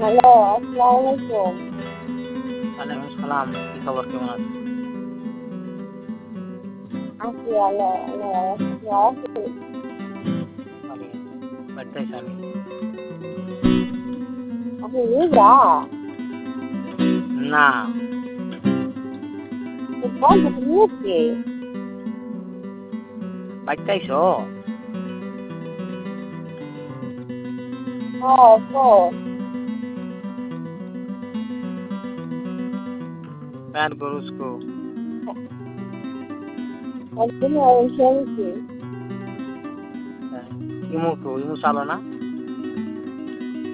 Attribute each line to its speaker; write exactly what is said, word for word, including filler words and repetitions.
Speaker 1: Hello, আসসালামু আলাইকুম।
Speaker 2: ওয়ালাইকুম সালাম। কি খবর, কেমন আছেন?
Speaker 1: আছি ভালো, আল্লাহর রহমতে ভালো আছি।
Speaker 2: ভালোই আছি। বাড়িতে আছি আমি।
Speaker 1: আপনি রোজা?
Speaker 2: না,
Speaker 1: তো বন্ধ তো নিয়েছে।
Speaker 2: বাড়িতে আইছো?
Speaker 1: হ্যাঁ, কই?
Speaker 2: প্যার গরুজ কো।
Speaker 1: একদিন এসে গেছি।
Speaker 2: ইমু কো, ইমু চালো না?